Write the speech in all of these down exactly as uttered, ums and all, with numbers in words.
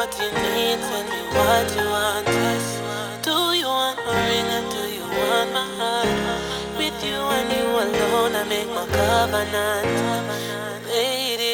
what you need, tell me what you want, yes. Do you want my ring or do you want my heart? With you and you alone, I make my covenant, lady.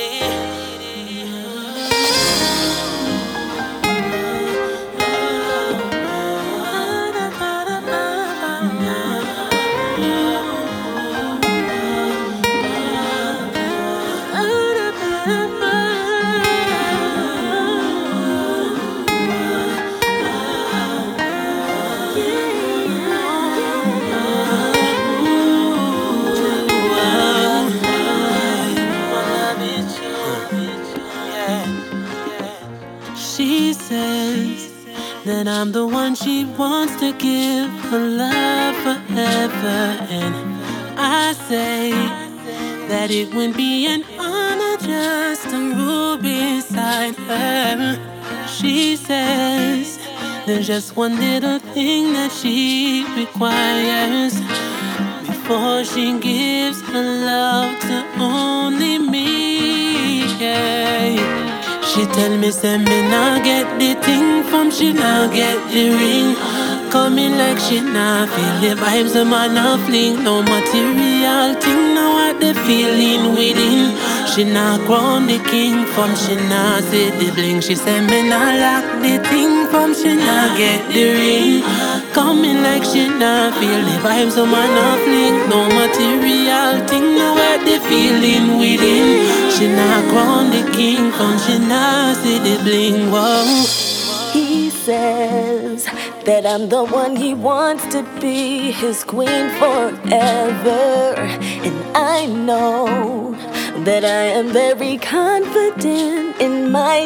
She says that I'm the one she wants to give her love forever, and I say that it would be an honor just to rule beside her. She says there's just one little thing that she requires before she gives her love to only me. Yeah. She tell me, say me nah get the thing from she nah get the ring. Coming like she nah feel the vibes, the man nah fling. No material thing, now what the feeling within. She nah crown the king from she nah see the bling. She say me nah lack the thing from she nah get the ring. Coming like she nah feel the vibes, the man nah fling. No material thing, now what the feeling within. She nah crown the king from she nah see the bling. Whoa. He says that I'm the one he wants to be his queen forever. And I know that I am very confident in my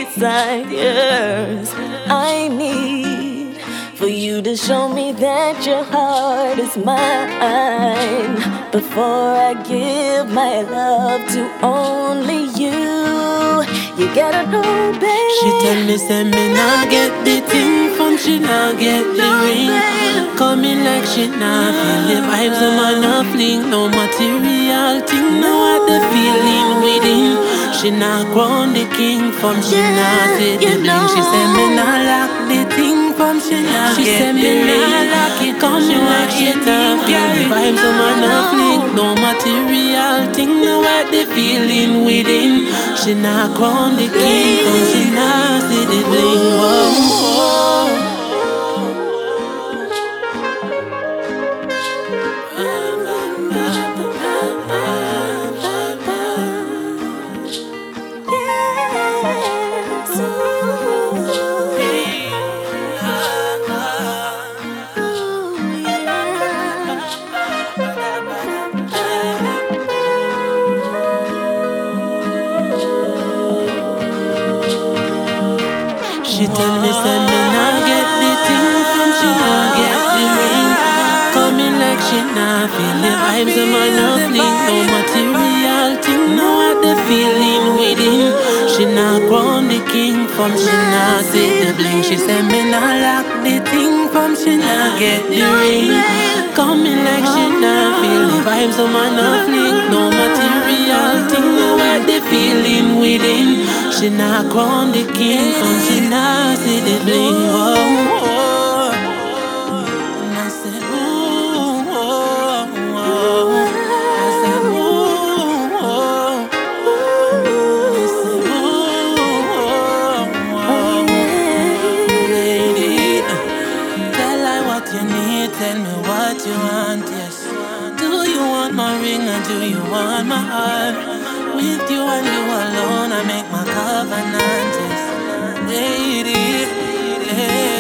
desires. I need for you to show me that your heart is mine before I give my love to only you. You gotta know, baby. She tell me, say me nah get the thing from she nah get the No, ring. baby. Coming like she nah feel the vibes, the man nah fling. No material thing, no what the feeling within. She nah crown the king from she nah see the bling. She say me nah lack the thing from she nah She get said the me ring. nah lack it, Coming like she nah feel the vibes, the man nah No. fling. No material thing, no what the feeling within. She nah crown the king from she nah see the bling. Whoa. She tell me, say me nah get the thing from she nah get the ring. Coming like she nah feel the vibes, the man nah fling. No material thing, no what the feeling within. She nah crown the king from she nah see the bling. She say me nah lack the thing from she nah get the ring. Coming like she nah feel the vibes, the man nah fling. No material thing, no what the feeling within. She nah crown the king from she nah see the bling. Whoa. And I said, ooh, whoa, whoa. I said, ooh, whoa. I said, ooh, whoa, whoa. Lady, tell her what you need, tell me what you want, yes. Do you want my ring or do you want my heart? With you and you alone, I make my covenant, yes. Lady, lady.